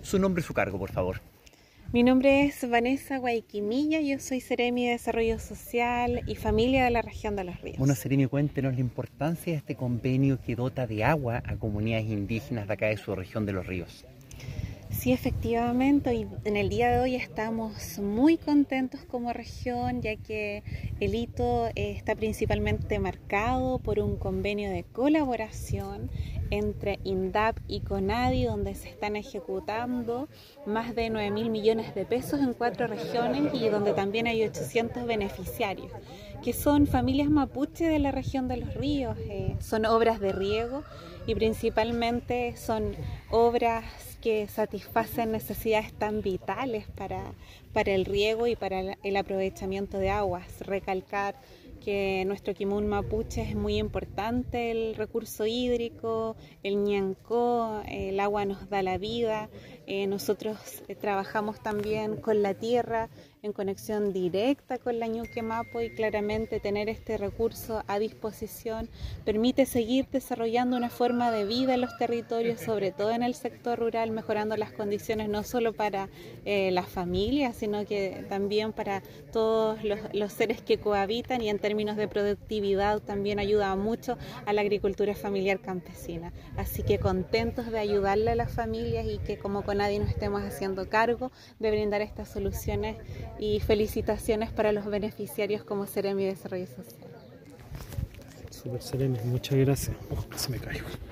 Su nombre y su cargo, por favor. Mi nombre es Vanessa Guayquimilla, yo soy Seremi de Desarrollo Social y Familia de la Región de Los Ríos. Bueno, Seremi, cuéntenos la importancia de este convenio que dota de agua a comunidades indígenas de acá de su región de Los Ríos. Sí, efectivamente, en el día de hoy estamos muy contentos como región, ya que el hito está principalmente marcado por un convenio de colaboración entre INDAP y CONADI, donde se están ejecutando más de 9.000 millones de pesos en 4 regiones y donde también hay 800 beneficiarios, que son familias mapuche de la región de Los Ríos. Son obras de riego y principalmente son obras que satisfacen necesidades tan vitales para el riego y para el aprovechamiento de aguas. Recalcar que nuestro Kimun mapuche es muy importante el recurso hídrico, el ñancó, el agua nos da la vida. Nosotros trabajamos también con la tierra en conexión directa con la Ñuque Mapo y claramente tener este recurso a disposición permite seguir desarrollando una forma de vida en los territorios, sobre todo en el sector rural, mejorando las condiciones no solo para las familias, sino que también para todos los seres que cohabitan, y en términos de productividad también ayuda mucho a la agricultura familiar campesina. Así que contentos de ayudarle a las familias y que como CONADI nos estemos haciendo cargo de brindar estas soluciones, y felicitaciones para los beneficiarios como Seremi de Desarrollo Social. Super Seremi, muchas gracias. Se me cayó.